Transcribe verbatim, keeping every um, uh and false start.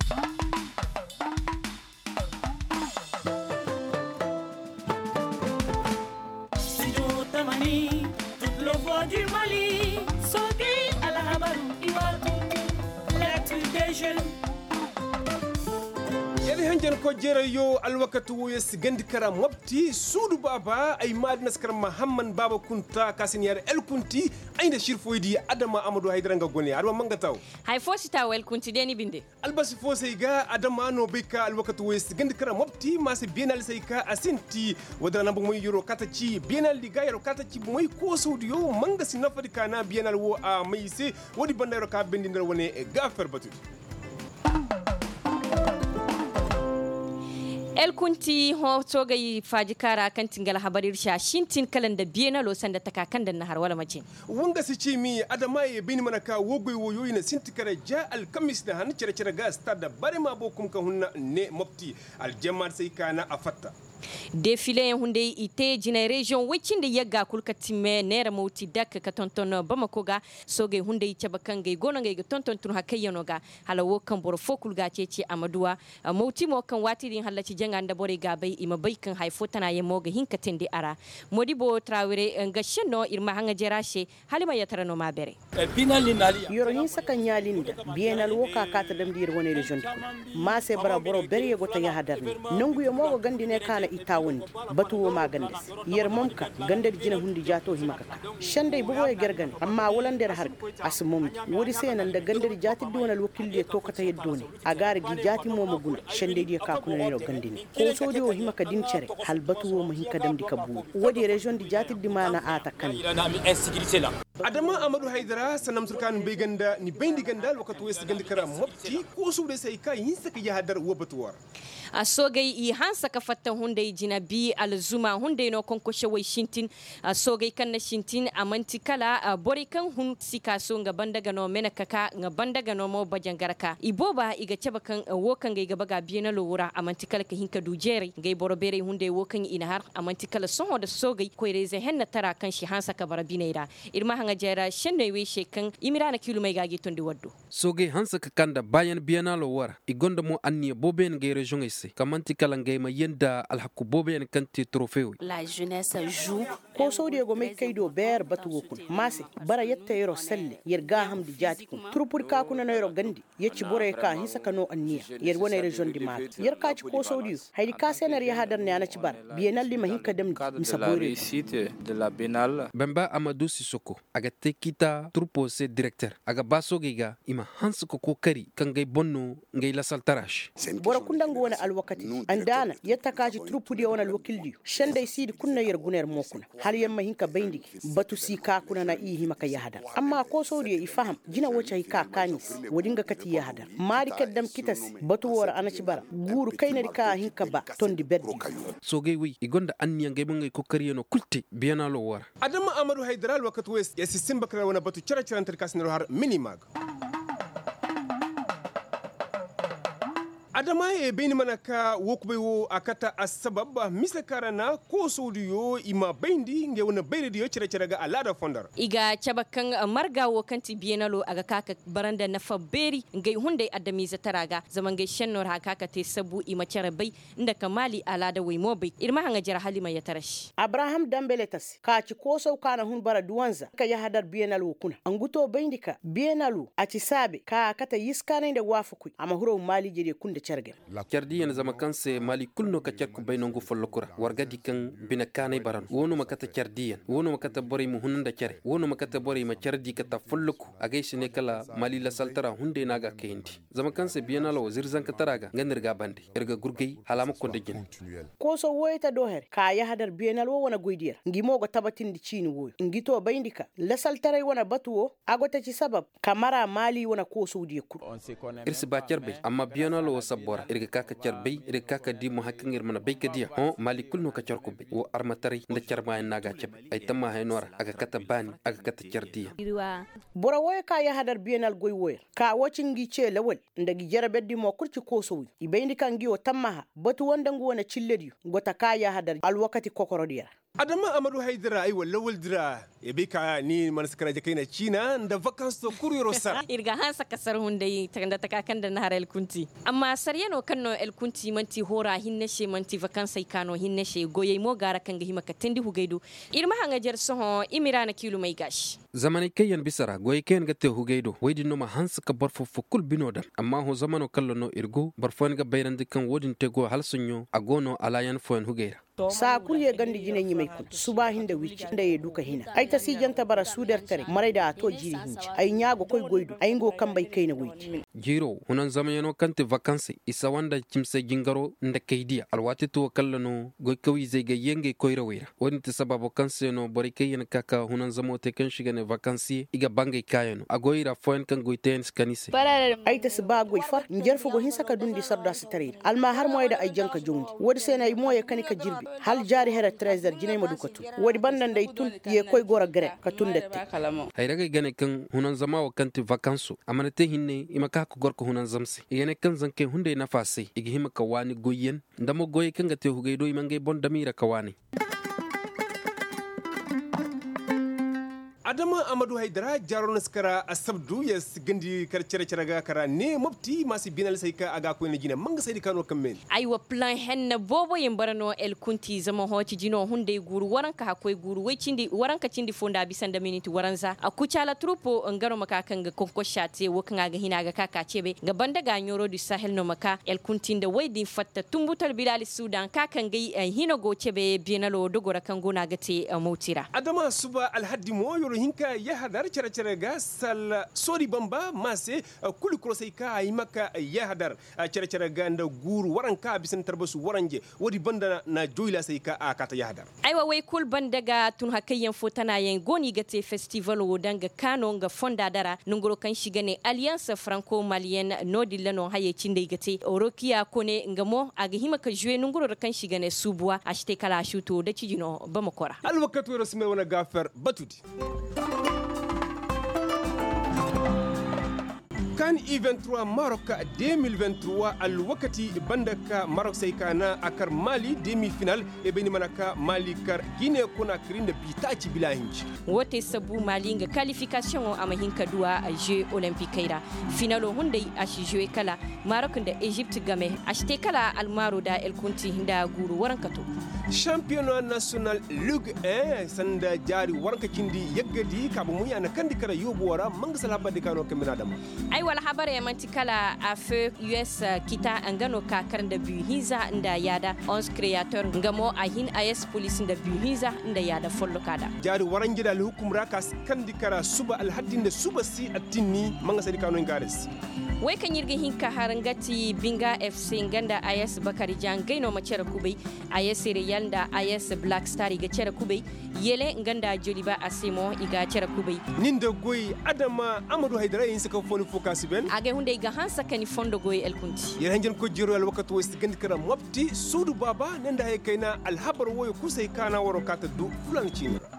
hanjan ko jerayo alwakatu woyes gandi kara mobti suudu baba ay madnas kara mahamman baba kunta kasiniyar el kunti ainda shirfoydi adama amadou haydara nga goni adama manga taw hay fosi taw el kunti deni binde albasi fosay ga adama no beka alwakatu woyes gandi kara mobti mase bienal sayka asinti wadana nambu moy yoro kataci bienal diga yoro kataci moy ko saudiyo manga sinafadi kana bienal wo a mayse wodi bandayro ka bendindar woni e gafer batu el kunti ho togai faji kara kan tingala habarir sha shintin kalan da biyana lo sanda takakan da nahar wala mace wanga su ce mi adama ya bini mana ka wogoy woyoyi na sintikara ja al kamis da han cire cire ga stade da bare ma bokum kan hunna ne mofti al jamal sai kana afatta défilé hunde ite jina region wicinde yagga kulka timme nera mauti dak ka tonton bamako ga soge hunde caba kangay gono ngay tonton tun hakayano ga hala wo kan bor fokul ga cece amaduwa mauti mo kan wati din halaci janganda bore ga bay ima bay kan hay fotana ye moga hinka tende ara modibo trawere nga shenno irma hanga jerashe halima yatarano ma bere yoro hin saka nyalinda bienal wo ka kata dam dir woni region ma se bara boro bere go ta ya hadarni nangu yo mogo gandine kana itawundi batuwo magandis yer momka gandar jina hundi jato himakaka shandai bugo e gergan amma wolander har asmum wodi senan da gandar jati dona lokilde to kata yeddone agare gi jati momo gun shandai dia ka kuna no gandini ko sodi o himaka dincere hal batuwo mo hinka damdi kabu wodi region di jati di mana ata kan adama amadou haydara sanam turkan be ganda ni bendi gandal wakati wes gandi kara mopti ko suude sai kai hinsa ka yahadar wo batuwar a sogay i hansa ka fatta hunde jina bi alzuma hunde no konko shawai shintin a sogay kan na shintin amanti kala a bori kan hun sika so nga bandaga no mena kaka nga bandaga no mo bajangaraka iboba iga ceba kan wo kan ga gaba ga biena lowura amanti kala ka hinka dujere ngay borobere hunde wo kan ina har amanti kala son da sogay ko reze henna tara kan shi hansa ka barabinaira irma hanga jera shenne we shekan imirana kilumai gagi tondi waddo sogay hansa ka kanda bayan biena lowura igonda mo anni boben ngay region ise kamanti kala ngay ma yenda alhaku boben kanti trophée la jeunesse joue ko sodi go me kaydo ber batu wokun mase bara yetta yero selle yer ga hamdi jati kum turpur ka kuna na yero gandi yecci bore ka hinsa kano anniya yer wona region di mat yer ka ci ko sodi haydi ka senar ya hadar ne ana ci bar bienal li ma hinka dem misa bore site de la biennale bamba amadou sissoko aga tekita turpo se directeur aga basoge ga ima hansu ko kokari kan ngay bonno ngay la saltarash bora kundango wona alwakati andana yetta ka ci turpudi wona alwakildi shande sidi kunna yer guner mokuna hal yamma hinka bayndi batu si ka kuna na i himaka yahada amma ko sodi i faham jina wocha ka kanis wodinga kati yahada mari kaddam kitas batu wora anaci bara guru kaynari ka hinka ba tondi beddi soge wi igonda anniya ngay bangay ko kariyeno kulte biyana lo wora adama amadou haydara wakati wes yasi simba kala wona batu cara cara ter kasnero har minimag adama e beni manaka wokube wo akata asbab misakarana ko sodiyo ima bendi nge wona beydi yo cire cire ga alada fondar iga cabakan marga wo kanti bienalo aga kaka baranda na faberi nge hunde adami zataraga zaman nge shenno ha kaka te sabu ima cire bay inda kamali alada way mobe irma hanga jara halima ya tarash abraham dambele tas ka ci ko sau kana hun bara duwanza ka ya hadar bienalo kuna anguto bendika bienalo ati sabe ka kata yiskana inda wafuku ama huro mali jere kunda cardi yana zama kanse mali kulno ka carku baynongo follokura wargadi kan bina kanay baran wono makata cardi yan wono makata bori mu hunanda care wono makata bori ma cardi kata folloku agayshi ne kala mali la saltara hunde naga kayindi zama kanse bienalo wazir zanka taraga gandirga bande erga gurgey halama konde jin ko so woyta do her ka ya hadar bienalo wona goydiyar ngimogo tabatindi chini woy ngito bayndika la saltara wona batuwo agota ci sabab kamara mali wona ko so diye kur irsi ba carbe amma bienalo bora irga kaka charbay irga kaka di mo hakingir mana bayka dia ho malikul no ka charko be wo armatari nda charma naga chebe ay tamma hay nora aga kata bani aga kata chardia bora woy ka ya hadar bienal goy woy ka wacingi ce lawal ndagi jarabe di mo kurci kosowi ibayndi kangi o tamma batu wonda ngona cilledi gota ka ya hadar al wakati kokoro dia adama amadou haydara ay wala waldira e bika ni man sakara je kaina china da vacances to kuriro sar irga hansa kasar hunde tanda ta kakan da nahar el kunti amma saryano kanno el kunti manti hora hinne she manti vacances kano hinne she goye mo gara kanga himaka tendi hugaido irma hanga jer soho imirana kilu mai gashi zamani kayan bisara goye ken gatte hugaido waydi no ma hansa ka barfo fukul binoda amma ho zamano kallono irgo barfo ga bayrande kan wodin tego halsunyo agono alayan fon hugaira sa kurye gandi jine nyimay kun suba hinde wicci nda ye duka hina ay ta si janta bara suder tare marayda to jiri hinci ay nyaago koy goydu ay ngo kambay kayna goyti jiro hunan zamayano kante vacances isa wanda kimse jingaro nda kaydiya alwati to kallano goy kawi zega yenge koyra wayra woni te sababu kanse no bari kayen kaka hunan zamote kan shiga ne vacances iga bangay kayano agoyra foen kan goyten skanise ay ta siba goy far njerfo go hisaka dundi sarda sitare alma har moyda ay janka jondi wodi senay moye kanika jirbi hal jari hera treasure jinay madukatu wodi bandan day tun ye koy gora gere ka tundette hayraga gane kan hunan zama wa kanti vacances amanate hinne imaka ko gorko hunan zamsi yene kan zanke hunde na fase igi hima kawani goyen ndamo goye kan gate hugaydo imangay bon damira kawani adama amadou haydara jarono skara asabdu yes gandi kar cere cere kara ne mopti masi binal sayka aga ko ne jina manga saydi kano kammen aywa plan hen bobo yembarano el kunti zama hoti jino hunde guru waranka hakoy guru way cindi waranka cindi fonda bisanda minute waranza akucala trupo ngaro maka kanga konko shate wokanga ga hinaga kaka cebe ga banda ga nyoro du sahel no maka el kunti nda waydi fatta tumbutal bilal sudan kaka ngai hinogo cebe binalo dogora kango nagate motira adama suba al haddi mo hinka ya hadar cere cere ga sal sori bamba mase kulu krosai ka ay maka ya hadar cere cere ga nda guru waranka bisan tarbasu waranje wodi banda na joyla sai ka akata ya hadar aywa way kul banda ga tun hakayen fotana yen goni gate festival wodanga kano nga fonda dara nungoro kan shigane alliance franco malienne nodi lano haye cinde gate orokia kone ngamo aga himaka jouer nungoro kan shigane subwa ashte kala shuto da cijino bamakora alwakatu rasmel wana gafar batudi kan I vingt-trois Maroc deux mille vingt-trois al wakati bandaka Maroc saykana akar Mali demi-finale e beni manaka Mali kar Guinée Conakry ne bitaci bilahinji wote sabu Mali nga qualification amahinka duwa a Jeux Olympiques ira finalo hunde a Jeux kala Maroc da Egypte game ashte kala almaro da el kunti hinda guru warankato championnat national Ligue un sanda jari waranka kindi yaggadi kabu muya na kandi kara yobu wara manga salaba de kano kamina dama ai wala habare ya mantikala a feu U S kita angano ka karanda bu hiza nda yada onze créateur ngamo ahin A S police nda bu hiza nda yada follo kada jari warangi da hukum rakas kandi kara suba al haddin da suba si attinni manga sadi kano ngares wai kan yirga hinka harangati binga F C nganda A S Bakari Jangaino macera kubai A S Real nda A S Black Star iga cera kubai yele nganda Joliba Asimo iga cera kubai ninda goyi adama Amadou Haydara yin saka foni focus ben age hunde iga hansa kani fondo goyi el kunti yen hanjen ko jiro al wakati wasti gandi kara mopti sudu baba nanda hay kaina al habar woyo kusai kana waro kata du fulan cinira